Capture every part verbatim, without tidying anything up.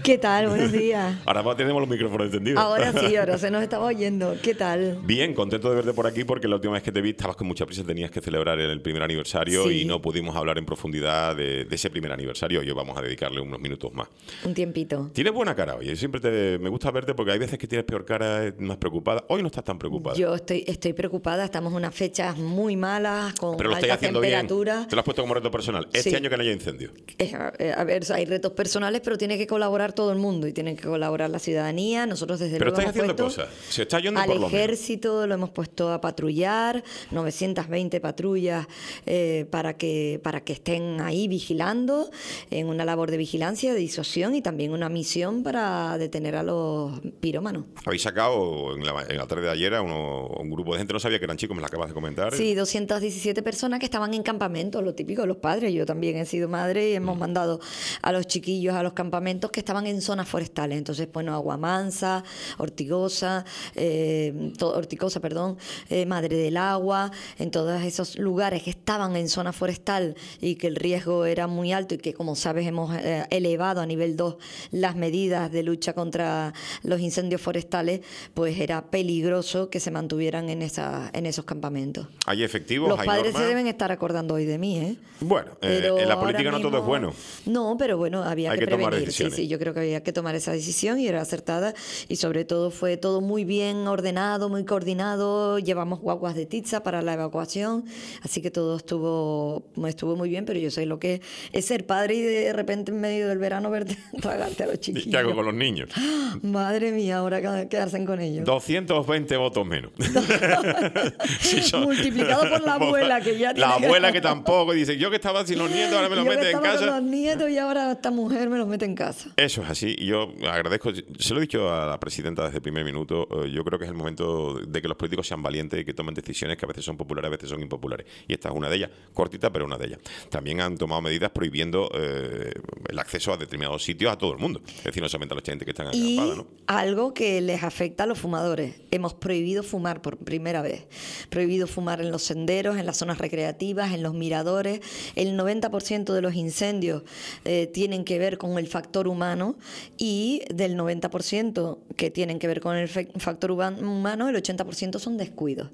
¿Qué tal? Buenos días. Ahora tenemos los micrófonos encendidos. Ahora sí, ahora se nos estaba oyendo. ¿Qué tal? Bien, contento de verte por aquí porque la última vez que te vi estabas con mucha prisa, tenías que celebrar el primer aniversario Sí. y no pudimos hablar en profundidad de, de ese primer aniversario. Yo vamos a dedicarle unos minutos más. Un tiempito. Tienes buena cara hoy. Siempre te, me gusta verte porque hay veces que tienes peor cara, más preocupada. Hoy no estás tan preocupada. Yo estoy, estoy preocupada. Estamos en unas fechas muy malas, con Pero lo estáis alta haciendo temperatura. bien. Te lo has puesto como reto personal. Este Sí. año que no haya incendio. Eh, A, a ver, hay retos personales, pero tiene que colaborar todo el mundo y tiene que colaborar la ciudadanía. Nosotros desde Pero luego estáis hemos haciendo puesto cosas. Se está yendo al por lo menos. ejército, lo hemos puesto a patrullar, novecientas veinte patrullas eh, para que para que estén ahí vigilando, en una labor de vigilancia, de disuasión y también una misión para detener a los pirómanos. Habéis sacado en la, en la tarde de ayer a uno, un grupo de gente, no sabía que eran chicos, me lo acabas de comentar. Sí, doscientas diecisiete personas que estaban en campamentos, lo típico de los padres. Yo también he sido madre y hemos mandado a los chiquillos a los campamentos que estaban en zonas forestales. Entonces, bueno, Aguamansa, Ortigosa, eh, to- Ortigosa, perdón, eh, Madre del Agua, en todos esos lugares que estaban en zona forestal y que el riesgo era muy alto y que, como sabes, hemos eh, elevado a nivel dos las medidas de lucha contra los incendios forestales, pues era peligroso que se mantuvieran en, esa, en esos campamentos. ¿Hay efectivos? Los ¿Hay padres normas? se deben estar acordando hoy de mí, ¿eh? Bueno, eh, Pero en la ahora política no todo es mismo- bueno. No, pero bueno, había Hay que, que tomar prevenir. Sí, decisiones. sí, yo creo que había que tomar esa decisión y era acertada. Y sobre todo fue todo muy bien ordenado, muy coordinado. Llevamos guaguas de tiza para la evacuación. Así que todo estuvo, estuvo muy bien, pero yo sé lo que es ser padre y de repente en medio del verano verte tragarte a los ¿Y chiquillos. qué hago con los niños? Madre mía, ahora qué qué hacen con ellos. doscientos veinte votos menos. Sí, son- Multiplicado por la abuela, que ya La tiene que- abuela que tampoco, dice, yo que estaba sin los nietos, ahora me los Yo que meten en estaba casa. con los nietos y ahora esta mujer me los mete en casa. Eso es así, y yo agradezco, se lo he dicho a la presidenta desde el primer minuto, eh, yo creo que es el momento de que los políticos sean valientes y que tomen decisiones que a veces son populares, a veces son impopulares. Y esta es una de ellas, cortita, pero una de ellas. También han tomado medidas prohibiendo eh, el acceso a determinados sitios a todo el mundo. Es decir, no solamente a la gente que están Y acampada, ¿no? algo que les afecta a los fumadores. Hemos prohibido fumar por primera vez. Prohibido fumar en los senderos, en las zonas recreativas, en los miradores. El noventa por ciento de los incendios eh, tienen que ver con el factor humano y del noventa por ciento que tienen que ver con el fe- factor uban- humano, el ochenta por ciento son descuidos.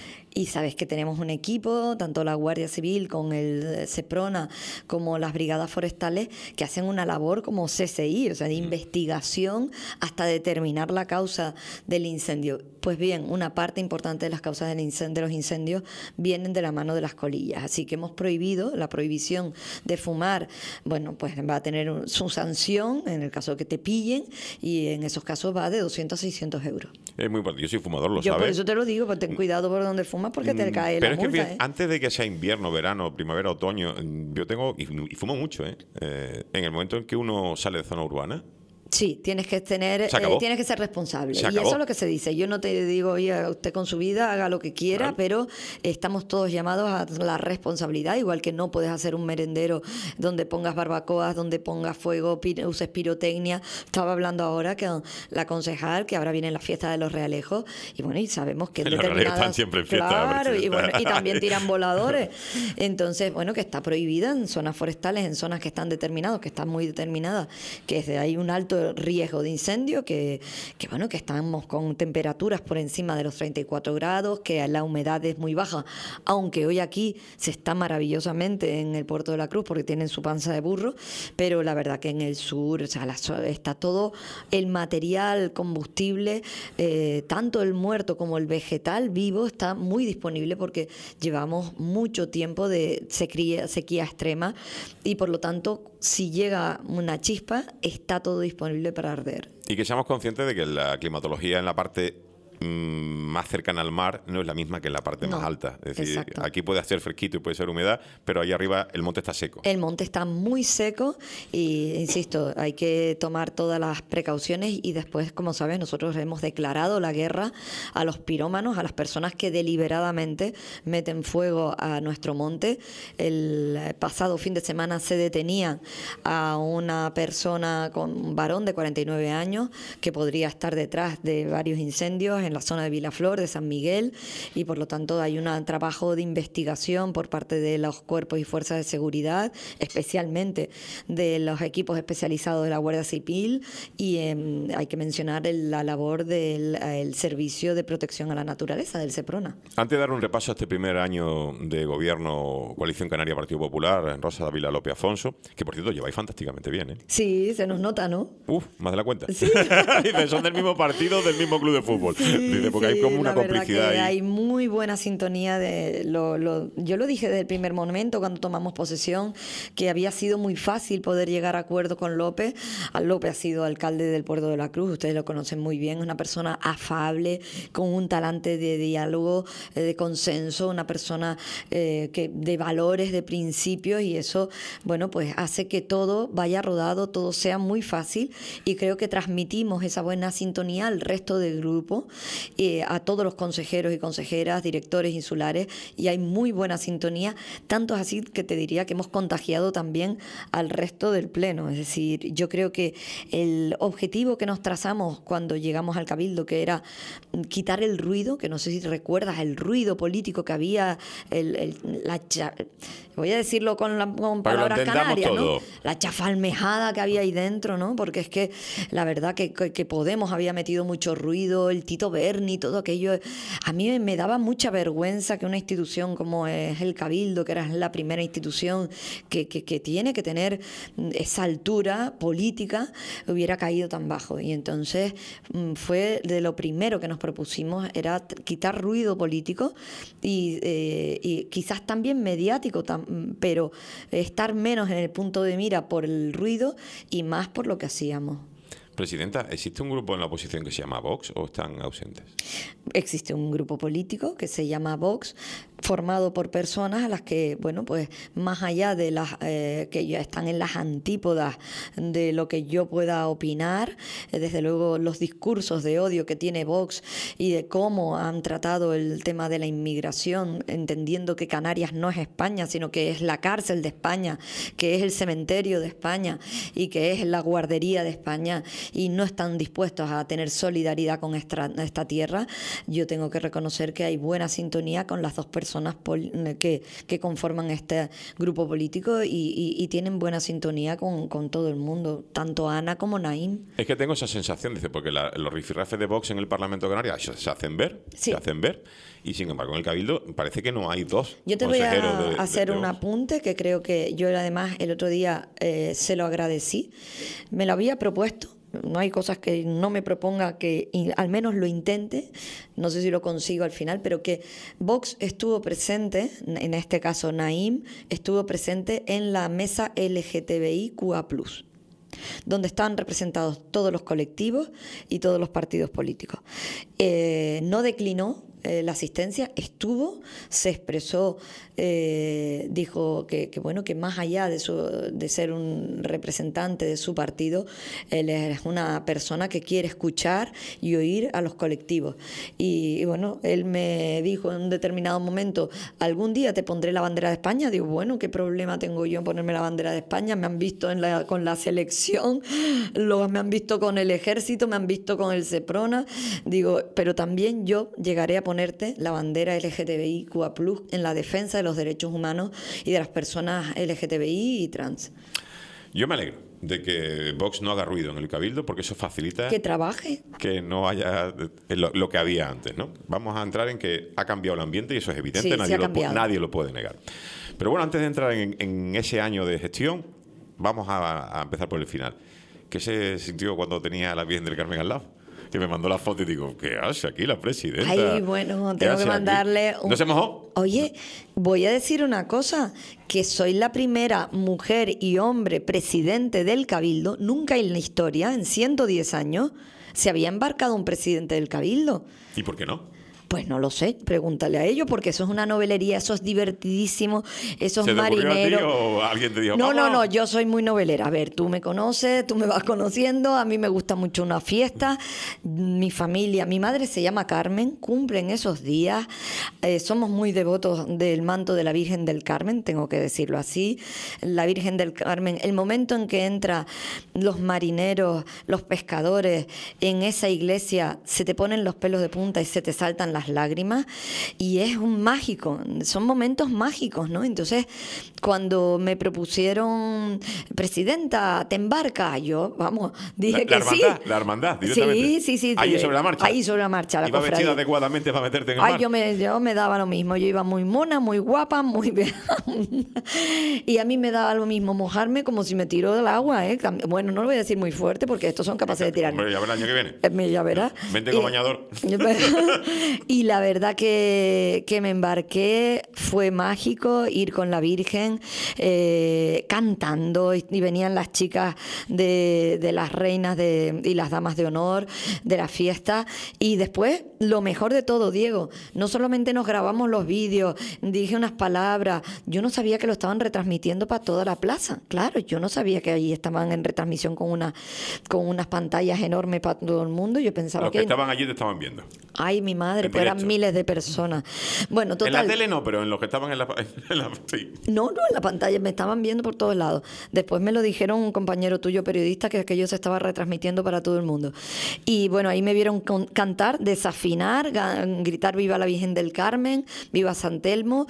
Y sabes que tenemos un equipo, tanto la Guardia Civil con el SEPRONA como las brigadas forestales, que hacen una labor como C S I, o sea, de investigación hasta determinar la causa del incendio. Pues bien, una parte importante de las causas del incen- de los incendios vienen de la mano de las colillas. Así que hemos prohibido la prohibición de fumar. Bueno, pues va a tener un- su sanción en el caso de que te pillen y en esos casos va de doscientos a seiscientos euros. Es muy importante. Yo soy fumador, lo Yo por sabes. eso te lo digo, pues ten cuidado por donde fumas porque te cae Pero la es que multa, fíjate, ¿eh? antes de que sea invierno, verano, primavera, otoño, mm, yo tengo, y, y fumo mucho, ¿eh? Eh, en el momento en que uno sale de zona urbana, Sí, tienes que tener, Se acabó. eh, tienes que ser responsable. Se Y acabó. eso es lo que se dice. Yo no te digo, oye, usted con su vida haga lo que quiera, Claro. pero estamos todos llamados a la responsabilidad, igual que no puedes hacer un merendero donde pongas barbacoas, donde pongas fuego, pi- uses pirotecnia. Estaba hablando ahora que la concejal, que ahora viene la fiesta de los Realejos, y bueno, y sabemos que en Los Realejos determinadas... están siempre en fiesta, Claro, y, presidenta. bueno, y también tiran voladores. Entonces, bueno, que está prohibida en zonas forestales, en zonas que están determinadas, que están muy determinadas, que es de- hay un alto riesgo de incendio, que, que bueno, que estamos con temperaturas por encima de los treinta y cuatro grados, que la humedad es muy baja, aunque hoy aquí se está maravillosamente en el Puerto de la Cruz porque tienen su panza de burro, pero la verdad que en el sur, o sea, la zo- está todo el material combustible, eh, tanto el muerto como el vegetal vivo está muy disponible porque llevamos mucho tiempo de sequía, sequía extrema y por lo tanto si llega una chispa está todo disponible para arder. y que seamos conscientes de que la climatología en la parte mm, más cercana al mar no es la misma que en la parte No, más alta. Es decir, exacto. aquí puede hacer fresquito y puede ser humedad, pero ahí arriba el monte está seco. El monte está muy seco y, insisto, hay que tomar todas las precauciones y después, como sabes, nosotros hemos declarado la guerra a los pirómanos, a las personas que deliberadamente meten fuego a nuestro monte. El pasado fin de semana se detenía a una persona, con un varón de cuarenta y nueve años, que podría estar detrás de varios incendios en en la zona de Vilaflor, de San Miguel, y por lo tanto hay un trabajo de investigación por parte de los cuerpos y fuerzas de seguridad, especialmente de los equipos especializados de la Guardia Civil, y eh, hay que mencionar el, la labor del el Servicio de Protección a la Naturaleza, del SEPRONA. Antes de dar un repaso a este primer año de gobierno Coalición Canaria Partido Popular, Rosa Dávila López Afonso, que por cierto lleváis fantásticamente bien, ¿eh? Sí, se nos nota, ¿no? Uf, más de la cuenta. Sí. Dice, son del mismo partido, del mismo club de fútbol. Sí, Dice, porque sí, hay como una la verdad complicidad que ahí. Hay muy buena sintonía. De lo, lo, yo lo dije desde el primer momento cuando tomamos posesión, que había sido muy fácil poder llegar a acuerdo con López. López ha sido alcalde del Puerto de la Cruz, ustedes lo conocen muy bien, es una persona afable, con un talante de diálogo, de consenso, una persona eh, que de valores, de principios, y eso, bueno, pues hace que todo vaya rodado, todo sea muy fácil, y creo que transmitimos esa buena sintonía al resto del grupo, eh, a todos los consejeros y consejeras, directores insulares, y hay muy buena sintonía, tanto es así que te diría que hemos contagiado también al resto del pleno. Es decir, yo creo que el objetivo que nos trazamos cuando llegamos al Cabildo, que era quitar el ruido, que no sé si recuerdas el ruido político que había, el, el, la cha, voy a decirlo con, la, con palabras canarias, ¿no? La chafalmejada que había ahí dentro, ¿no? Porque es que la verdad que, que, que Podemos había metido mucho ruido, el Tito Berni, todo aquello. A mí me daba mucha vergüenza que una institución como es el Cabildo, que era la primera institución que, que, que tiene que tener esa altura política, hubiera caído tan bajo. Y entonces fue de lo primero que nos propusimos, era quitar ruido político y, eh, y quizás también mediático, tam, pero estar menos en el punto de mira por el ruido y más por lo que hacíamos. Presidenta, ¿existe un grupo en la oposición que se llama Vox o están ausentes? Existe un grupo político que se llama Vox, formado por personas a las que, bueno, pues más allá de las eh, que ya están en las antípodas de lo que yo pueda opinar, eh, desde luego los discursos de odio que tiene Vox y de cómo han tratado el tema de la inmigración, entendiendo que Canarias no es España, sino que es la cárcel de España, que es el cementerio de España y que es la guardería de España, y no están dispuestos a tener solidaridad con esta, esta tierra. Yo tengo que reconocer que hay buena sintonía con las dos personas que, que conforman este grupo político y, y, y tienen buena sintonía con, con todo el mundo, tanto Ana como Naim. Es que tengo esa sensación, dice, porque la, los rifirrafes de Vox en el Parlamento de Canarias se, se hacen ver, sí. se hacen ver, y sin embargo en el Cabildo parece que no hay dos. Yo te voy a de, hacer de, de un apunte que creo que yo además el otro día eh, se lo agradecí, me lo había propuesto. No hay cosas que no me proponga que al menos lo intente, no sé si lo consigo al final, pero que Vox estuvo presente, en este caso Naim, estuvo presente en la mesa L G T B I Q A plus, donde estaban representados todos los colectivos y todos los partidos políticos. Eh, no declinó eh, la asistencia, estuvo, se expresó, eh, dijo que, que bueno, que más allá de, su, de ser un representante de su partido, él es una persona que quiere escuchar y oír a los colectivos. Y, y bueno, él me dijo en un determinado momento, algún día te pondré la bandera de España. Digo, bueno, ¿qué problema tengo yo en ponerme la bandera de España? Me han visto en la, con la selección, los, me han visto con el ejército, me han visto con el SEPRONA. Digo, pero también yo llegaré a ponerte la bandera L G T B I Q A plus en la defensa de los derechos humanos y de las personas L G T B I y trans. Yo me alegro de que Vox no haga ruido en el Cabildo, porque eso facilita que trabaje, que no haya lo, lo que había antes, ¿no? Vamos a entrar en que ha cambiado el ambiente y eso es evidente, sí, nadie, sí lo, nadie lo puede negar. Pero bueno, antes de entrar en, en ese año de gestión, vamos a, a empezar por el final. ¿Qué se sintió cuando tenía a la Virgen del Carmen al lado? Que me mandó la foto y digo, ¿qué hace aquí la presidenta? Ay, bueno, tengo que mandarle un... ¿No se mojó? Oye, voy a decir una cosa, que soy la primera mujer y hombre presidente del Cabildo. Nunca en la historia, en ciento diez años, se había embarcado un presidente del Cabildo. ¿Y por qué no? Pues no lo sé, pregúntale a ellos, porque eso es una novelería, eso es divertidísimo, esos ¿Se te ocurrió marineros. a ti o alguien te dijo, No, vamos? no, no, yo soy muy novelera. A ver, tú me conoces, tú me vas conociendo, a mí me gusta mucho una fiesta, mi familia, mi madre se llama Carmen, cumplen esos días, eh, somos muy devotos del manto de la Virgen del Carmen, tengo que decirlo así, la Virgen del Carmen, el momento en que entran los marineros, los pescadores en esa iglesia, se te ponen los pelos de punta y se te saltan las lágrimas, y es un mágico, son momentos mágicos, ¿no? Entonces, cuando me propusieron, presidenta, te embarca, yo, vamos, dije la, que la hermandad, sí. La hermandad, directamente. Sí, sí, sí. Ahí sí, sobre la marcha. Ahí sobre la marcha, la Iba cofradía. vestida adecuadamente para meterte en el Ay, mar. yo me, yo me daba lo mismo, yo iba muy mona, muy guapa, muy bien. Y a mí me daba lo mismo mojarme como si me tiró del agua, ¿eh? Bueno, no lo voy a decir muy fuerte porque estos son capaces de tirar. Hombre, ya verás el año que viene. Eh, Ya verás. Vente con Y- bañador. Y la verdad que, que me embarqué, fue mágico ir con la Virgen eh, cantando, y, y venían las chicas de, de las reinas de, y las damas de honor de la fiesta, y después lo mejor de todo, Diego, no solamente nos grabamos los vídeos, dije unas palabras, yo no sabía que lo estaban retransmitiendo para toda la plaza, claro, yo no sabía que ahí estaban en retransmisión con, una, con unas pantallas enormes para todo el mundo, yo pensaba Los que que... estaban allí te estaban viendo. Ay, mi madre, En pues eran directo. miles de personas. Bueno, total. En la tele no, pero en los que estaban en la... en la- sí. No, no, en la pantalla me estaban viendo por todos lados. Después me lo dijeron un compañero tuyo periodista que aquello se estaba retransmitiendo para todo el mundo. Y bueno, ahí me vieron con- cantar, desafinar, ga- gritar viva la Virgen del Carmen, viva San Telmo,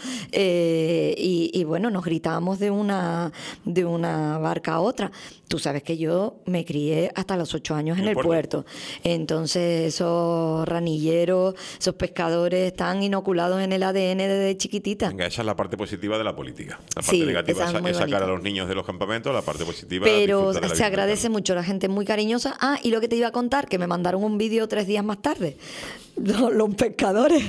eh, y, y bueno, nos gritábamos de una, de una barca a otra. Tú sabes que yo me crié hasta los ocho años en, En el el puerto. puerto. Entonces esos ranilleros, esos pescadores están inoculados en el A D N desde chiquitita. Venga, esa es la parte positiva de la política. La parte Sí, negativa esa es es, muy es sacar bonita. a los niños de los campamentos, la parte positiva Pero disfrutar de la se Virgen agradece del mucho, la gente muy cariñosa. Ah, y lo que te iba a contar, que me mandaron un vídeo tres días más tarde, los, los pescadores,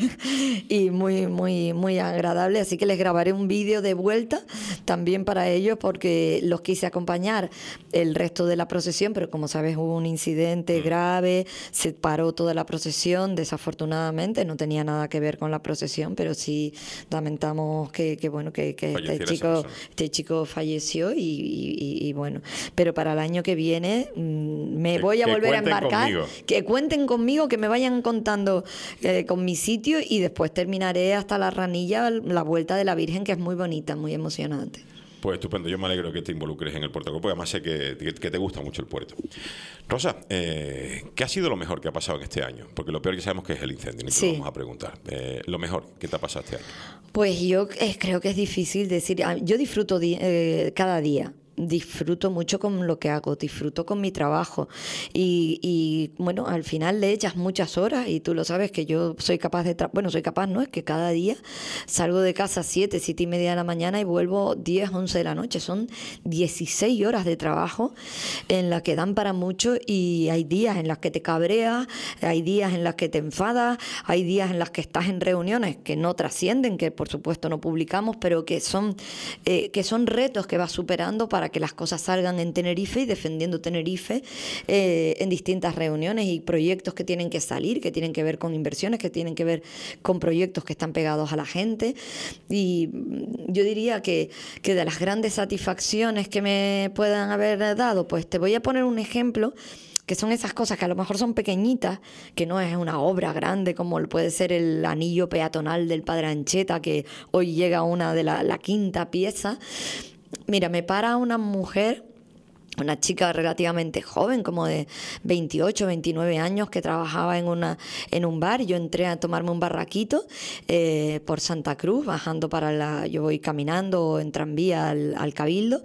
y muy, muy, muy agradable. Así que les grabaré un vídeo de vuelta también para ellos, porque los quise acompañar el resto de la procesión, pero como sabes hubo un incidente grave, se paró toda la procesión, desafortunadamente, no tenía nada que ver con la procesión, pero sí lamentamos que, que bueno, que, que este Falleciera esa chico, persona. este chico falleció y, y- y- y bueno, pero para el año que viene mm, me Que- voy a que volver a cuenten embarcar, conmigo. que cuenten conmigo, que me vayan contando eh, con mi sitio, y después terminaré hasta la Ranilla, la vuelta de la Virgen, que es muy bonita, muy emocionante. Pues estupendo, yo me alegro que te involucres en el puerto, porque además sé que, que- que te gusta mucho el puerto. Rosa, eh, ¿qué ha sido lo mejor que ha pasado en este año? Porque lo peor que sabemos que es el incendio, ni te Sí. lo vamos a preguntar. Eh, lo mejor que te ha pasado este año. Pues yo eh, creo que es difícil decir. Ah, Yo disfruto di- eh, cada día. Disfruto mucho con lo que hago, disfruto con mi trabajo. Y, y, bueno, al final le echas muchas horas, y tú lo sabes que yo soy capaz de. tra- Bueno, soy capaz, ¿no? Es que cada día salgo de casa a siete, siete y media de la mañana y vuelvo diez, once de la noche. Son dieciséis horas de trabajo en las que dan para mucho, y hay días en las que te cabreas, hay días en las que te enfadas, hay días en las que estás en reuniones que no trascienden, que por supuesto no publicamos, pero que son, eh, que son retos que vas superando para que las cosas salgan en Tenerife y defendiendo Tenerife eh, en distintas reuniones y proyectos que tienen que salir, que tienen que ver con inversiones, que tienen que ver con proyectos que están pegados a la gente. Y mm, yo diría que, que de las grandes satisfacciones que me puedan haber dado, pues te voy a poner un ejemplo, que son esas cosas que a lo mejor son pequeñitas, que no es una obra grande como puede ser el anillo peatonal del Padre Ancheta, que hoy llega a una de la, la quinta pieza. Mira, me para una mujer, una chica relativamente joven, como de veintiocho, veintinueve años, que trabajaba en una en un bar. Yo entré a tomarme un barraquito eh, por Santa Cruz, bajando para la... Yo voy caminando en tranvía al, al Cabildo,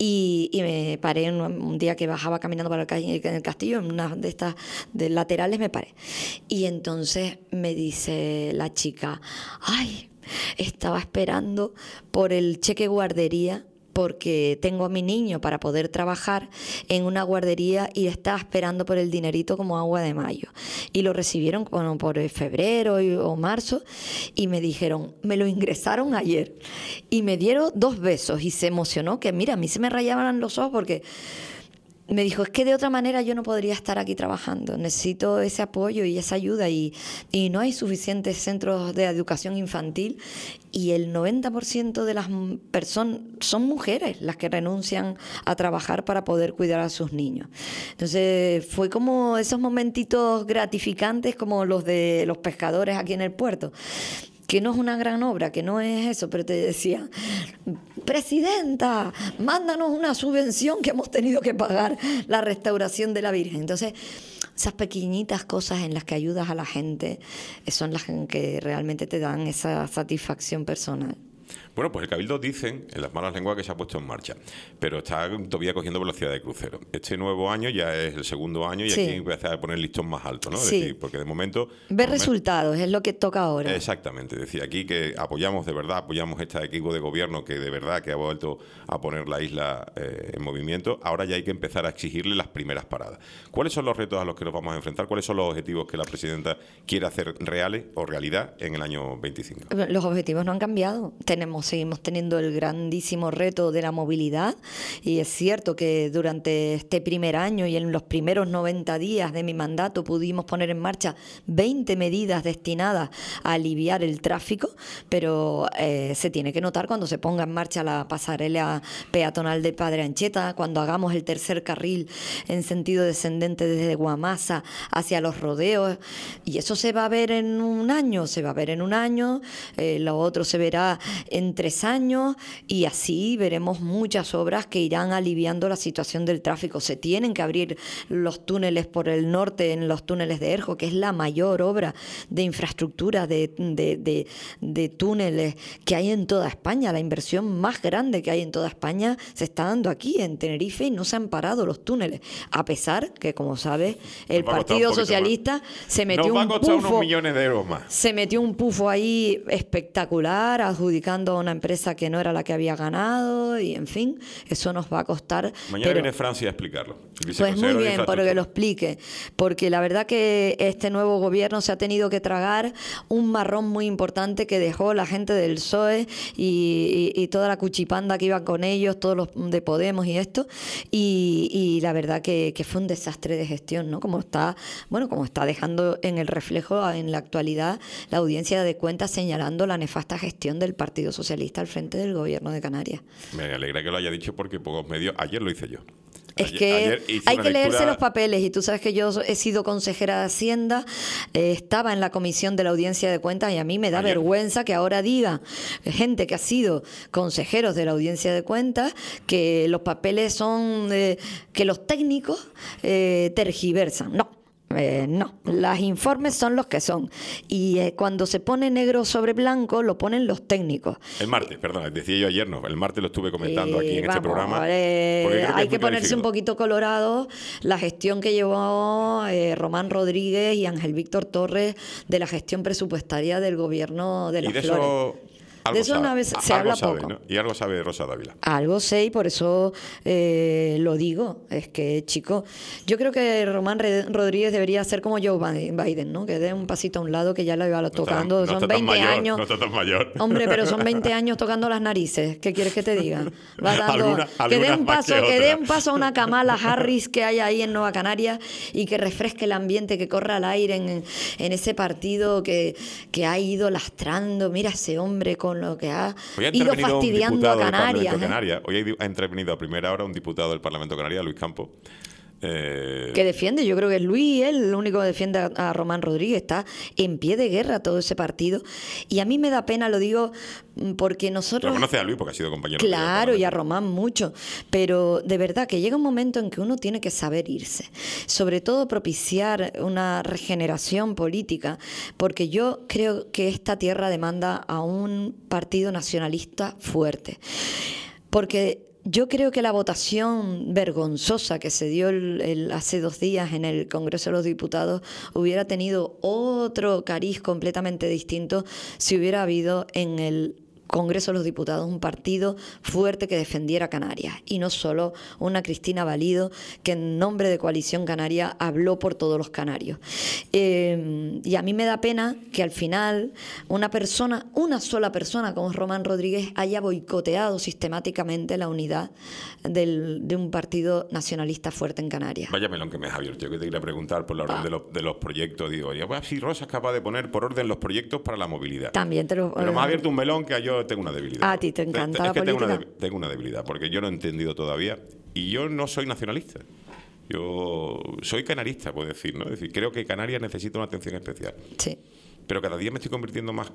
y, y me paré en un, un día que bajaba caminando para el, ca- en el castillo, en una de estas de laterales me paré. Y entonces me dice la chica, ay, estaba esperando por el cheque guardería, porque tengo a mi niño para poder trabajar en una guardería, y estaba esperando por el dinerito como agua de mayo. Y lo recibieron bueno, por febrero y- o marzo, y me dijeron, me lo ingresaron ayer. Y me dieron dos besos, y se emocionó, que mira, a mí se me rayaban los ojos, porque me dijo, es que de otra manera yo no podría estar aquí trabajando, necesito ese apoyo y esa ayuda y, y no hay suficientes centros de educación infantil y el noventa por ciento de las personas son mujeres las que renuncian a trabajar para poder cuidar a sus niños. Entonces fue como esos momentitos gratificantes como los de los pescadores aquí en el puerto, que no es una gran obra, que no es eso, pero te decía, presidenta, mándanos una subvención que hemos tenido que pagar la restauración de la Virgen. Entonces, esas pequeñitas cosas en las que ayudas a la gente son las que realmente te dan esa satisfacción personal. Bueno, pues el Cabildo dicen, en las malas lenguas, que se ha puesto en marcha, pero está todavía cogiendo velocidad de crucero. Este nuevo año ya es el segundo año y sí. Aquí empieza a poner el listón más alto, ¿no? Sí. Es decir, porque de momento... Ver resultados, es lo que toca ahora. Exactamente, es decir, aquí que apoyamos de verdad, apoyamos este equipo de gobierno que de verdad que ha vuelto a poner la isla eh, en movimiento. Ahora ya hay que empezar a exigirle las primeras paradas. ¿Cuáles son los retos a los que nos vamos a enfrentar? ¿Cuáles son los objetivos que la presidenta quiere hacer reales o realidad en el año veinticinco? Los objetivos no han cambiado. Tenemos, seguimos teniendo el grandísimo reto de la movilidad y es cierto que durante este primer año y en los primeros noventa días de mi mandato pudimos poner en marcha veinte medidas destinadas a aliviar el tráfico, pero eh, se tiene que notar cuando se ponga en marcha la pasarela peatonal de Padre Ancheta, cuando hagamos el tercer carril en sentido descendente desde Guamasa hacia los rodeos, y eso se va a ver en un año, se va a ver en un año, eh, lo otro se verá en tres años, y así veremos muchas obras que irán aliviando la situación del tráfico. Se tienen que abrir los túneles por el norte, en los túneles de Erjo, que es la mayor obra de infraestructura de, de, de, de túneles que hay en toda España. La inversión más grande que hay en toda España se está dando aquí, en Tenerife, y no se han parado los túneles, a pesar que, como sabes, el Partido Socialista se metió un pufo, unos millones de euros más. Se metió un pufo ahí espectacular, adjudicando a una empresa que no era la que había ganado, y en fin, eso nos va a costar. Mañana pero, viene Francia a explicarlo. Pues muy bien, para que lo explique, porque la verdad que este nuevo gobierno se ha tenido que tragar un marrón muy importante que dejó la gente del P S O E y, y, y toda la cuchipanda que iba con ellos, todos los de Podemos y esto, y, y la verdad que, que fue un desastre de gestión, ¿no? Como está, bueno, como está dejando en el reflejo en la actualidad la audiencia de cuentas señalando la nefasta gestión del Partido Socialista al frente del gobierno de Canarias. Me alegra que lo haya dicho porque pocos medios... Ayer lo hice yo. Es ayer, que ayer hay que leerse lectura... los papeles, y tú sabes que yo he sido consejera de Hacienda, eh, estaba en la comisión de la audiencia de cuentas, y a mí me da ayer. vergüenza que ahora diga gente que ha sido consejeros de la audiencia de cuentas que los papeles son, eh, que los técnicos eh, tergiversan. No. Eh, no, los informes son los que son, y eh, cuando se pone negro sobre blanco lo ponen los técnicos. El martes, perdón, decía yo ayer, no, el martes lo estuve comentando eh, aquí en vamos, este programa. Eh, hay que, que ponerse un poquito colorado la gestión que llevó eh, Román Rodríguez y Ángel Víctor Torres de la gestión presupuestaria del gobierno de las y de Flores. Eso... Algo de eso sabe, una vez se habla sabe, poco. ¿no? Y algo sabe Rosa Dávila. Algo sé, y por eso eh, lo digo. Es que, chico, yo creo que Román Rodríguez debería ser como Joe Biden, ¿no? Que dé un pasito a un lado, que ya lo iba tocando. No está, no son veinte mayor, años. No está tan mayor. Hombre, pero son veinte años tocando las narices. ¿Qué quieres que te diga? Va dando, alguna, que dé un paso, que, que dé un paso a una Kamala Harris que hay ahí en Nueva Canarias, y que refresque el ambiente, que corra al aire en, en ese partido que, que ha ido lastrando. Mira ese hombre con lo que ha Hoy ha ido fastidiando a Canarias. ¿eh? Canarias. Hoy ha intervenido a primera hora un diputado del Parlamento Canaria, Luis Campos. Eh... Que defiende, yo creo que es Luis, él el único que defiende a, a Román Rodríguez. Está en pie de guerra todo ese partido. Y a mí me da pena, lo digo, porque nosotros... Lo conoce a Luis porque ha sido compañero. Claro, y a Román mucho. Pero de verdad que llega un momento en que uno tiene que saber irse. Sobre todo propiciar una regeneración política, porque yo creo que esta tierra demanda a un partido nacionalista fuerte. Porque... yo creo que la votación vergonzosa que se dio el, el, hace dos días en el Congreso de los Diputados hubiera tenido otro cariz completamente distinto si hubiera habido en el Congreso de los Diputados un partido fuerte que defendiera Canarias, y no solo una Cristina Valido que en nombre de Coalición Canaria habló por todos los canarios. Eh, y a mí me da pena que al final una persona, una sola persona como Román Rodríguez haya boicoteado sistemáticamente la unidad del, de un partido nacionalista fuerte en Canarias. Vaya melón que me has abierto. Yo que te quería preguntar por la orden ah. de, los, de los proyectos. Digo, ya, pues, si Rosa es capaz de poner por orden los proyectos para la movilidad. También te lo... Pero me has abierto un melón que yo tengo una debilidad. A ti te encanta es que la tengo política. una, de, tengo una debilidad, porque yo no he entendido todavía, y yo no soy nacionalista. Yo soy canarista, puedo decir, ¿no? Es decir, creo que Canarias necesita una atención especial. Sí. Pero cada día me estoy convirtiendo más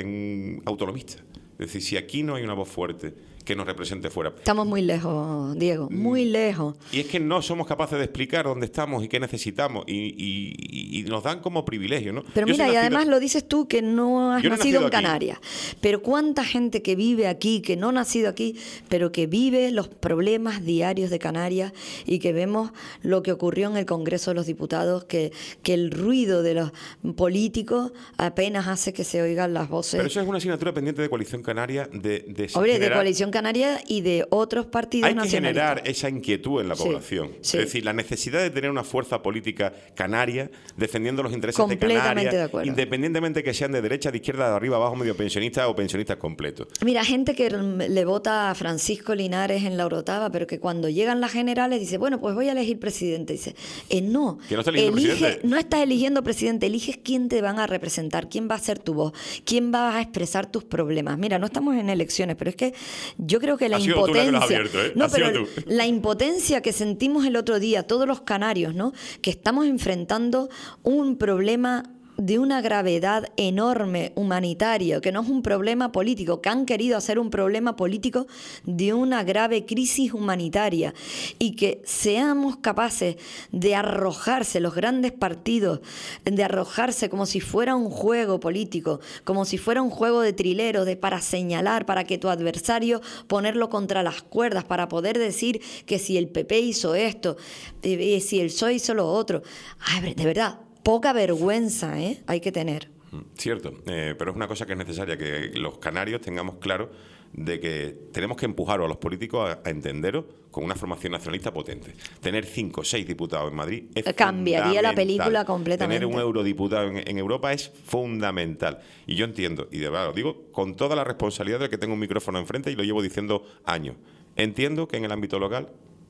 en autonomista. Es decir, si aquí no hay una voz fuerte que nos represente fuera... Estamos muy lejos, Diego, muy lejos. Y es que no somos capaces de explicar dónde estamos y qué necesitamos, y, y, y nos dan como privilegio, ¿no? Pero Yo mira, y además lo dices tú, que no has no nacido, nacido en aquí. Canarias. Pero cuánta gente que vive aquí, que no ha nacido aquí, pero que vive los problemas diarios de Canarias, y que vemos lo que ocurrió en el Congreso de los Diputados, que, que el ruido de los políticos apenas hace que se oigan las voces. Pero eso es una asignatura pendiente de Coalición Canaria, de, de Hombre, generar... de Coalición Canaria y de otros partidos Hay que nacionalistas. generar esa inquietud en la población. Sí, sí. Es decir, la necesidad de tener una fuerza política canaria defendiendo los intereses de Canarias, de acuerdo. Independientemente que sean de derecha, de izquierda, de arriba, abajo, medio pensionistas o pensionistas completos. Mira, gente que le vota a Francisco Linares en la Orotava, pero que cuando llegan las generales dice, bueno, pues voy a elegir presidente. Dice, eh, no, que no, está eligiendo elige, presidente. no estás eligiendo presidente, eliges quién te van a representar, quién va a ser tu voz, quién va a expresar tus problemas. Mira, no estamos en elecciones, pero es que yo creo que la impotencia... Tú la que lo has abierto, ¿eh? No, pero la impotencia que sentimos el otro día, todos los canarios, ¿no? Que estamos enfrentando un problema de una gravedad enorme humanitaria, que no es un problema político, que han querido hacer un problema político de una grave crisis humanitaria, y que seamos capaces de arrojarse los grandes partidos, de arrojarse como si fuera un juego político, como si fuera un juego de trileros, de para señalar, para que tu adversario ponerlo contra las cuerdas, para poder decir que si el P P hizo esto, eh, si el P S O E hizo lo otro. Ay, de verdad, poca vergüenza, ¿eh? Hay que tener. Cierto, eh, pero es una cosa que es necesaria, que los canarios tengamos claro de que tenemos que empujar a los políticos a, a entenderos con una formación nacionalista potente. Tener cinco o seis diputados en Madrid es cambiaría la película completamente. Tener un eurodiputado en, en Europa es fundamental. Y yo entiendo, y de verdad lo digo con toda la responsabilidad de que tengo un micrófono enfrente y lo llevo diciendo años. Entiendo que en el ámbito local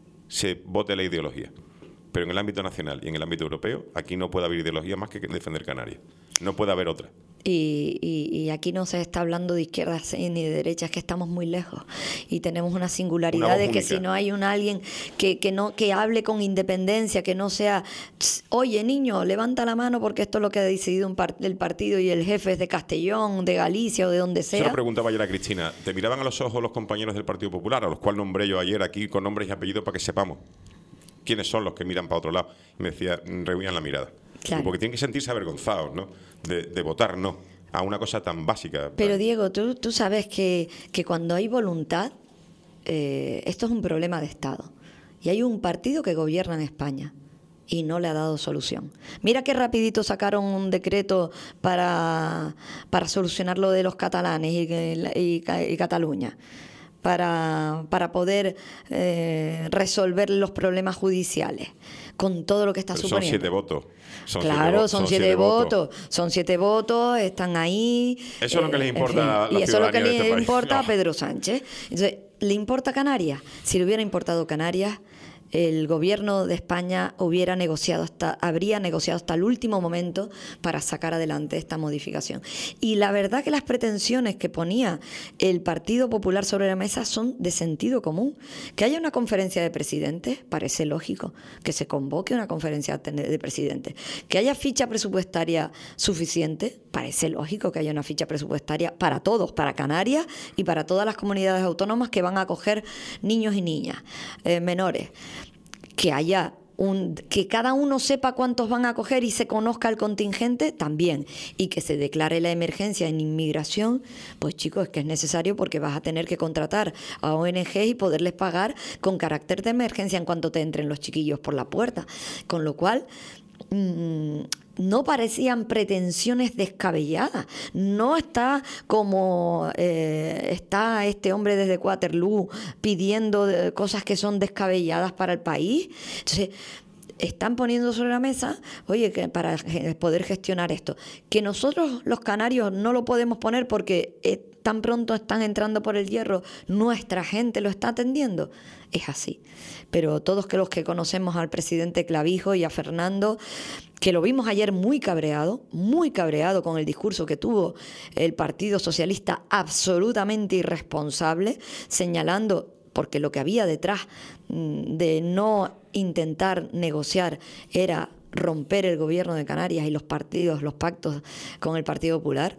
se vote la ideología, pero en el ámbito nacional y en el ámbito europeo, aquí no puede haber ideología más que defender Canarias. No puede haber otra. Y, y, y aquí no se está hablando de izquierdas ni de derechas, que estamos muy lejos. Y tenemos una singularidad una de que única. Si no hay un alguien que, que, no, que hable con independencia, que no sea, oye, niño, levanta la mano porque esto es lo que ha decidido un part- el partido y el jefe es de Castellón, de Galicia o de donde sea. Se lo preguntaba ayer a Cristina. ¿Te miraban a los ojos los compañeros del Partido Popular, a los cuales nombré yo ayer aquí con nombres y apellidos para que sepamos quiénes son los que miran para otro lado? Y me decía, rehuían la mirada. Claro. Porque tienen que sentirse avergonzados, ¿no? De, de votar no a una cosa tan básica. Pero Diego, tú, tú sabes que, que cuando hay voluntad, eh, esto es un problema de Estado. Y hay un partido que gobierna en España y no le ha dado solución. Mira qué rapidito sacaron un decreto para, para solucionar lo de los catalanes y, y, y Cataluña. Para, para poder eh, resolver los problemas judiciales, con todo lo que está Pero suponiendo. Son siete votos. Son claro, siete, son, son siete, siete votos. votos. Son siete votos, están ahí. Eso es lo que les importa a la, la y eso es lo que le este importa país. a Pedro Sánchez. Entonces, ¿le importa Canarias? Si le hubiera importado Canarias, el gobierno de España hubiera negociado hasta, habría negociado hasta el último momento para sacar adelante esta modificación. Y la verdad que las pretensiones que ponía el Partido Popular sobre la mesa son de sentido común. Que haya una conferencia de presidentes, parece lógico. Que se convoque una conferencia de presidentes. Que haya ficha presupuestaria suficiente, parece lógico que haya una ficha presupuestaria para todos, para Canarias y para todas las comunidades autónomas que van a acoger niños y niñas eh, menores. Que haya un, que cada uno sepa cuántos van a acoger y se conozca el contingente también, y que se declare la emergencia en inmigración, pues chicos, es que es necesario, porque vas a tener que contratar a O N G y poderles pagar con carácter de emergencia en cuanto te entren los chiquillos por la puerta, con lo cual mmm, no parecían pretensiones descabelladas. No está como eh, está este hombre desde Waterloo pidiendo cosas que son descabelladas para el país. Entonces, están poniendo sobre la mesa, oye, que para poder gestionar esto, que nosotros los canarios no lo podemos poner porque eh, tan pronto están entrando por el hierro, nuestra gente lo está atendiendo. Es así. Pero todos que los que conocemos al presidente Clavijo y a Fernando, que lo vimos ayer muy cabreado, muy cabreado con el discurso que tuvo el Partido Socialista, absolutamente irresponsable, señalando, porque lo que había detrás de no intentar negociar era romper el gobierno de Canarias y los partidos, los pactos con el Partido Popular,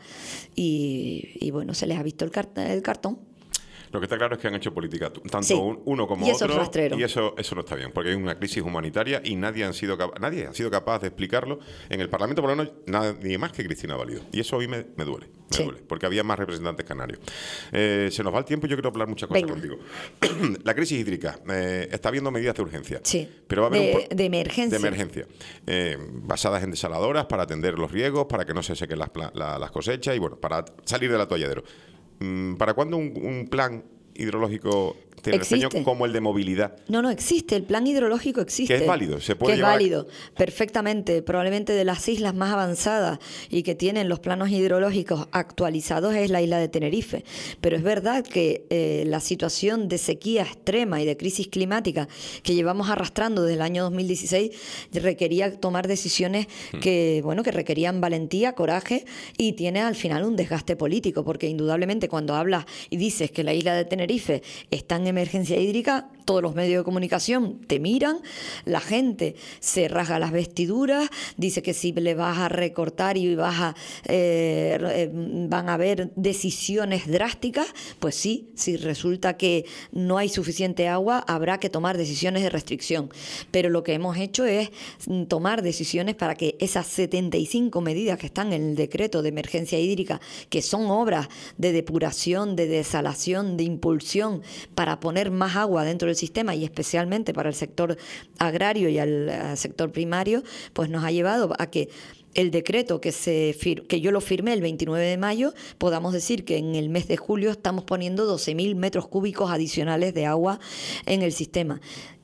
y, y bueno, se les ha visto el, cart- el cartón. Lo que está claro es que han hecho política, tanto sí. uno como y eso otro, es rastrero. y eso, eso no está bien, porque hay una crisis humanitaria y nadie, han sido cap- nadie ha sido capaz de explicarlo en el Parlamento, por lo menos nadie más que Cristina Valido. Y eso hoy me, me duele, me sí. duele, porque había más representantes canarios. Eh, se nos va el tiempo y yo quiero hablar muchas cosas Venga. contigo. La crisis hídrica, eh, está habiendo medidas de urgencia, sí. pero va a haber de, un pro- de emergencia, de emergencia eh, basadas en desaladoras para atender los riegos, para que no se sequen las, la, las cosechas y bueno, para salir del atolladero. ¿Para cuándo un, un plan hidrológico tinerfeño como el de movilidad? No, no, existe, el plan hidrológico existe. Que es válido, se puede que llevar es válido, a... perfectamente, probablemente de las islas más avanzadas y que tienen los planos hidrológicos actualizados es la isla de Tenerife. Pero es verdad que eh, la situación de sequía extrema y de crisis climática que llevamos arrastrando desde el año dos mil dieciséis requería tomar decisiones hmm. que, bueno, que requerían valentía, coraje, y tiene al final un desgaste político, porque indudablemente cuando hablas y dices que la isla de Tenerife está en emergencia hídrica, todos los medios de comunicación te miran, la gente se rasga las vestiduras, dice que si le vas a recortar y vas a eh, eh, van a haber decisiones drásticas, pues sí, si resulta que no hay suficiente agua, habrá que tomar decisiones de restricción. Pero lo que hemos hecho es tomar decisiones para que esas setenta y cinco medidas que están en el decreto de emergencia hídrica, que son obras de depuración, de desalación, de impulsión, para poner más agua dentro del sistema y especialmente para el sector agrario y al, al sector primario, pues nos ha llevado a que el decreto que se fir- que yo lo firmé el veintinueve de mayo, podamos decir que en el mes de julio estamos poniendo doce mil metros cúbicos adicionales de agua en el sistema.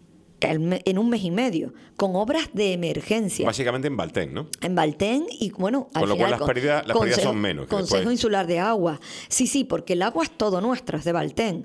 En un mes y medio, con obras de emergencia. Básicamente en Baltén, ¿no? En Baltén y, bueno, al Con lo final, cual las pérdidas, las pérdidas son menos. Consejo después... Insular de Agua. Sí, sí, porque el agua es todo nuestro, es de Baltén.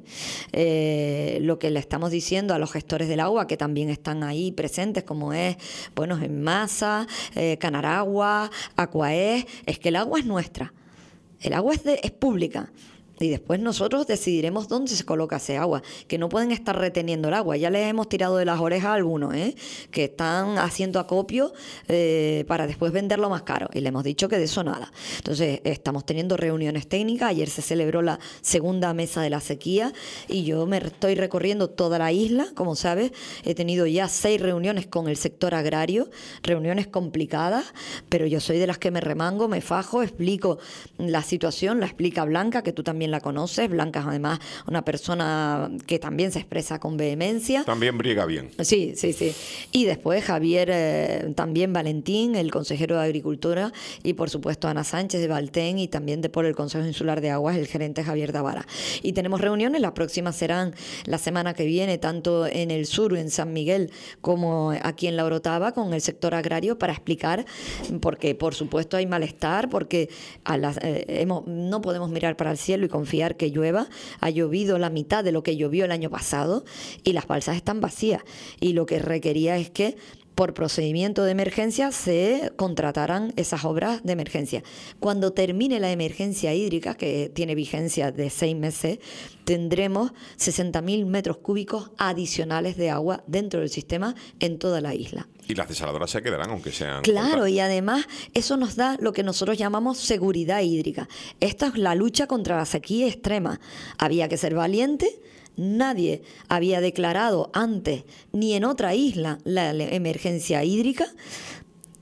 Eh, lo que le estamos diciendo a los gestores del agua, que también están ahí presentes, como es, bueno, en Masa, eh, Canaragua, Aquaes, es que el agua es nuestra. El agua es, de, es pública. Y después nosotros decidiremos dónde se coloca ese agua, que no pueden estar reteniendo el agua. Ya les hemos tirado de las orejas a algunos, ¿eh? que están haciendo acopio eh, para después venderlo más caro. Y le hemos dicho que de eso nada. Entonces, estamos teniendo reuniones técnicas. Ayer se celebró la segunda mesa de la sequía y yo me estoy recorriendo toda la isla. Como sabes, he tenido ya seis reuniones con el sector agrario, reuniones complicadas, pero yo soy de las que me remango, me fajo, explico la situación, la explica Blanca, que tú también la conoces. Blanca es además una persona que también se expresa con vehemencia. También briega bien. Sí, sí, sí. Y después Javier, eh, también Valentín, el consejero de Agricultura, y por supuesto Ana Sánchez de Baltén y también de por el Consejo Insular de Aguas, el gerente Javier Davara. Y tenemos reuniones, las próximas serán la semana que viene, tanto en el sur, en San Miguel, como aquí en La Orotava, con el sector agrario para explicar, porque por supuesto hay malestar, porque a las, eh, hemos, no podemos mirar para el cielo y confiar que llueva. Ha llovido la mitad de lo que llovió el año pasado y las balsas están vacías, y lo que requería es que por procedimiento de emergencia se contrataran esas obras de emergencia. Cuando termine la emergencia hídrica, que tiene vigencia de seis meses, tendremos sesenta mil metros cúbicos adicionales de agua dentro del sistema en toda la isla. Y las desaladoras se quedarán, aunque sean... Claro, cortas. Y además eso nos da lo que nosotros llamamos seguridad hídrica. Esta es la lucha contra la sequía extrema. Había que ser valiente. Nadie había declarado antes, ni en otra isla, la emergencia hídrica.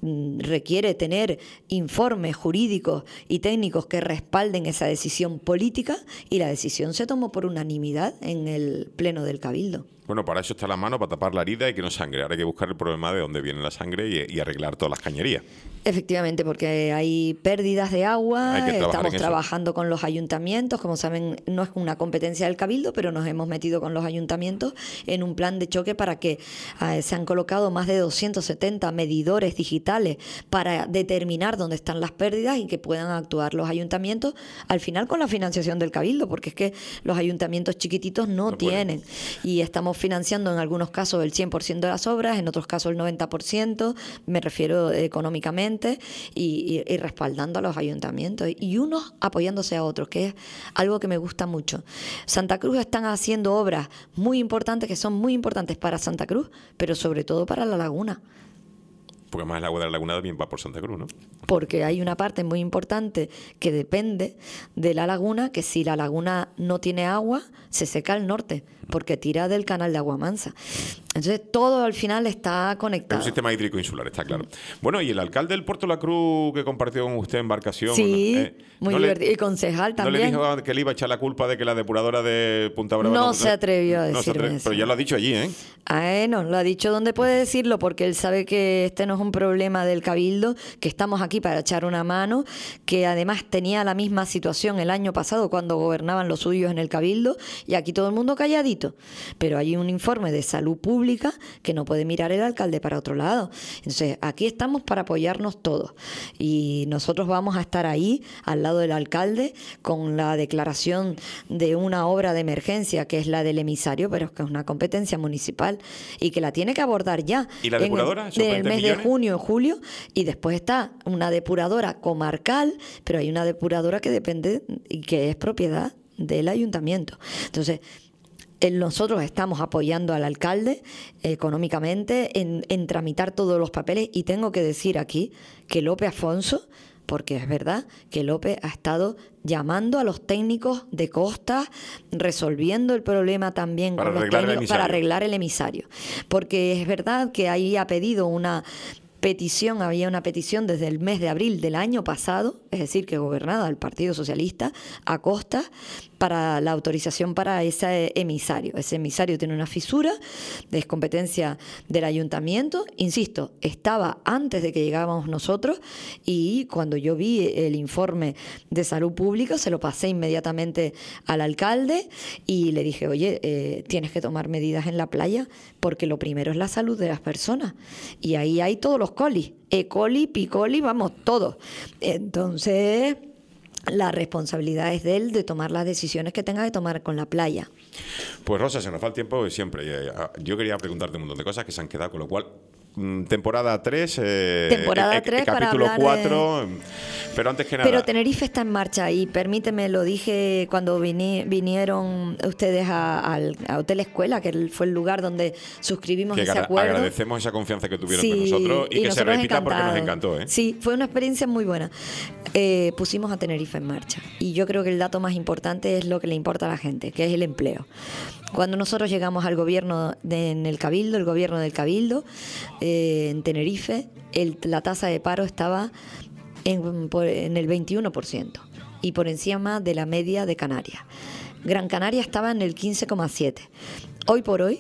requiere tener informes jurídicos y técnicos que respalden esa decisión política, y la decisión se tomó por unanimidad en el Pleno del Cabildo. Bueno, para eso está la mano, para tapar la herida y que no sangre. Ahora hay que buscar el problema de dónde viene la sangre y, y arreglar todas las cañerías. Efectivamente, porque hay pérdidas de agua, Hay que trabajar estamos en eso. trabajando con los ayuntamientos, como saben, no es una competencia del Cabildo, pero nos hemos metido con los ayuntamientos en un plan de choque para que eh, se han colocado más de doscientos setenta medidores digitales para determinar dónde están las pérdidas y que puedan actuar los ayuntamientos, al final con la financiación del Cabildo, porque es que los ayuntamientos chiquititos no, No tienen. Y estamos financiando en algunos casos el cien por ciento de las obras, en otros casos el noventa por ciento, me refiero económicamente, y, y, y respaldando a los ayuntamientos, y unos apoyándose a otros, que es algo que me gusta mucho. Santa Cruz están haciendo obras muy importantes, que son muy importantes para Santa Cruz, pero sobre todo para la laguna. Porque además el agua de la laguna también va por Santa Cruz, ¿no? Porque hay una parte muy importante que depende de la laguna, que si la laguna no tiene agua, se seca al norte, porque tira del canal de Agua Mansa. Entonces todo al final está conectado. Es un sistema hídrico insular, está claro. Bueno, y el alcalde del Puerto de la Cruz que compartió con usted embarcación. Sí, eh, muy ¿no divertido. Le, y concejal también. ¿No le dijo que le iba a echar la culpa de que la depuradora de Punta Brava No no se atrevió a no se decirme atre- eso. Pero ya lo ha dicho allí, ¿eh? Ah, no, lo ha dicho donde puede decirlo, porque él sabe que este no es un problema del Cabildo, que estamos aquí para echar una mano, que además tenía la misma situación el año pasado cuando gobernaban los suyos en el Cabildo, y aquí todo el mundo calladito. Pero hay un informe de salud pública que no puede mirar el alcalde para otro lado. Entonces, aquí estamos para apoyarnos todos, y nosotros vamos a estar ahí al lado del alcalde con la declaración de una obra de emergencia, que es la del emisario, pero es que es una competencia municipal y que la tiene que abordar ya. ¿Y la depuradora? En ¿Esos el, en el veinte mes de millones? junio, julio, y después está una depuradora comarcal, pero hay una depuradora que depende y que es propiedad del ayuntamiento. Entonces, nosotros estamos apoyando al alcalde económicamente en, en tramitar todos los papeles, y tengo que decir aquí que Lope Afonso, porque es verdad que Lope ha estado llamando a los técnicos de Costa, resolviendo el problema también Para con los arreglar el técnicos para emisario. arreglar el emisario. Porque es verdad que ahí ha pedido una petición, había una petición desde el mes de abril del año pasado, es decir, que gobernaba el Partido Socialista, a Costa, para la autorización para ese emisario. Ese emisario tiene una fisura, es competencia del ayuntamiento. Insisto, estaba antes de que llegáramos nosotros, y cuando yo vi el informe de salud pública se lo pasé inmediatamente al alcalde y le dije, oye, eh, tienes que tomar medidas en la playa, porque lo primero es la salud de las personas, y ahí hay todos los colis, E. coli, P. coli, vamos, todos. Entonces, la responsabilidad es de él de tomar las decisiones que tenga que tomar con la playa. Pues Rosa, se nos va el tiempo de siempre. Eh, Yo quería preguntarte un montón de cosas que se han quedado, con lo cual, mm, temporada tres, eh, Temporada eh, eh, tres para capítulo hablar de- cuatro, pero antes que nada... Pero Tenerife está en marcha, y permíteme, lo dije cuando vini- vinieron ustedes a, al- a Hotel Escuela, que fue el lugar donde suscribimos que ese agra- acuerdo. agradecemos esa confianza que tuvieron Sí, con nosotros y, que se nosotros repita porque nos encantados. encantó, ¿eh? Sí, fue una experiencia muy buena. Eh, pusimos a Tenerife en marcha, y yo creo que el dato más importante es lo que le importa a la gente, que es el empleo. Cuando nosotros llegamos al gobierno de, en el Cabildo, el gobierno del Cabildo, eh, en Tenerife, el- la tasa de paro estaba en, por- en el veintiuno por ciento, y por encima de la media de Canarias. Gran Canaria estaba en el quince coma siete por ciento. Hoy por hoy,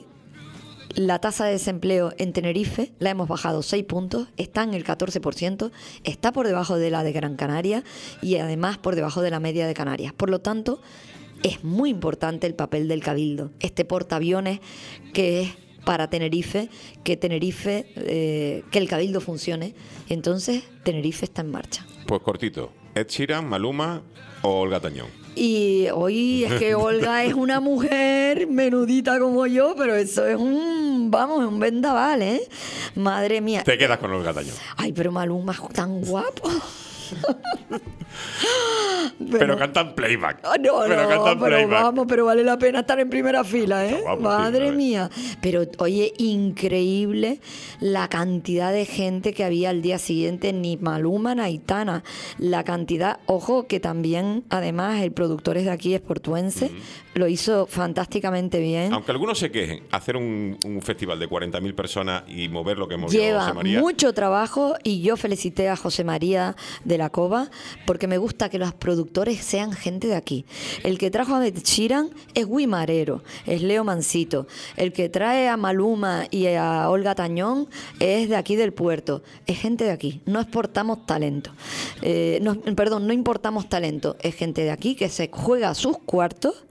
la tasa de desempleo en Tenerife la hemos bajado seis puntos, está en el catorce por ciento, está por debajo de la de Gran Canaria, y además por debajo de la media de Canarias. Por lo tanto, es muy importante el papel del Cabildo, este portaaviones que es para Tenerife, que Tenerife, eh, que el Cabildo funcione. Entonces, Tenerife está en marcha. Pues cortito, Ed Sheeran, Maluma o Olga Tañón. Y hoy es que Olga es una mujer menudita como yo, pero eso es un, vamos, es un vendaval, ¿eh? Madre mía. Te quedas con Olga Tañón. Ay, pero Maluma es tan guapo. Pero, pero cantan playback. No, pero no, cantan pero playback. vamos, pero vale la pena estar en primera fila, ¿eh? Vamos, Madre sí, mía. Pero, oye, increíble la cantidad de gente que había al día siguiente, ni Maluma, ni Aitana. La cantidad, ojo, que también, además, el productor es de aquí, es portuense, uh-huh. Lo hizo fantásticamente bien. Aunque algunos se quejen, hacer un, un festival de cuarenta mil personas y mover lo que movió Lleva José María. mucho trabajo, y yo felicité a José María de la Cova porque me gusta que los productores sean gente de aquí. El que trajo a Ed Sheeran es Guimarero, es Leo Mansito. El que trae a Maluma y a Olga Tañón es de aquí del puerto. Es gente de aquí. No exportamos talento. Eh, no, perdón, no importamos talento. Es gente de aquí que se juega a sus cuartos,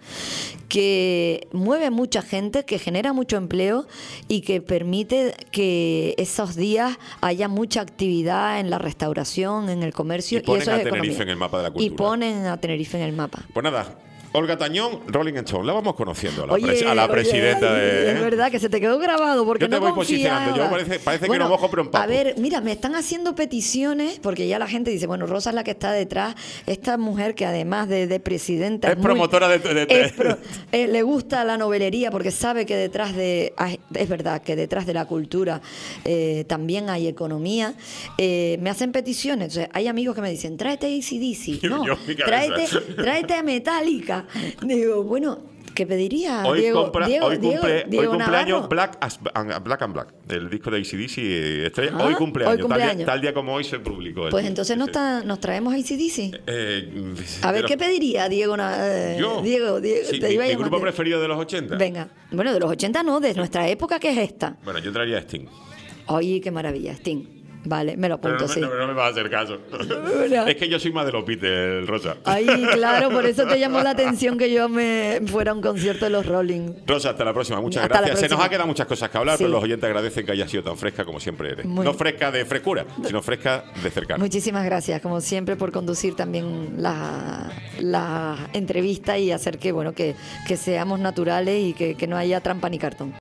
que mueve mucha gente, que genera mucho empleo y que permite que esos días haya mucha actividad en la restauración, en el comercio. Y ponen y eso a es Tenerife economía. en el mapa de la cultura. Y ponen a Tenerife en el mapa. Pues nada, Olga Tañón, Rolling Stone, la vamos conociendo a la, Oye, pres- a la oye, presidenta ay, de... Es verdad que se te quedó grabado porque Yo te no voy confiaba. posicionando, yo parece, parece Bueno, que no mojo pero empapo. A ver, mira, me están haciendo peticiones porque ya la gente dice, bueno, Rosa es la que está detrás. Esta mujer que además de, de presidenta... Es muy- promotora de... de- de- es pro- eh, le gusta la novelería porque sabe que detrás de... ay, Es verdad que detrás de la cultura eh, también hay economía. Eh, me hacen peticiones. Entonces, hay amigos que me dicen, tráete A C D C. Yo- No, yo en mi cabeza. tráete, tráete a Metallica. Digo, bueno... ¿Qué pediría Hoy, Diego? compra, Diego, hoy, Diego, cumple, Diego hoy cumpleaños Navarro. Black, as, and- Black and Black, el disco de A C D C estrella. Ah, hoy cumpleaños, hoy cumpleaños. Tal, día, tal día como hoy se publicó. el- Pues entonces nos, ese- ta- nos traemos A C D C. Eh, A ver, pero- ¿qué pediría Diego? Na- eh, Yo. Diego, Diego Sí, te mi, iba a mi llamar grupo Diego. preferido de los ochenta. Venga. Bueno, de los ochenta no, de nuestra época, que es esta. Bueno, yo traería a Sting. Oye, qué maravilla, Sting. Vale, me lo Pero apunto, no, sí. me- no, no me vas a hacer caso. Una- Es que yo soy más de los Beatles, Rosa. Ay, claro, por eso te llamó la atención que yo me fuera a un concierto de los Rolling. Rosa, hasta la próxima. Muchas Hasta la gracias. Se nos próxima. ha quedado muchas cosas que hablar, Sí. pero los oyentes agradecen que hayas sido tan fresca como siempre eres. Muy- No fresca de frescura, sino fresca de cercano. Muchísimas gracias, como siempre, por conducir también la, la entrevista y hacer que, bueno, que, que seamos naturales y que, que no haya trampa ni cartón.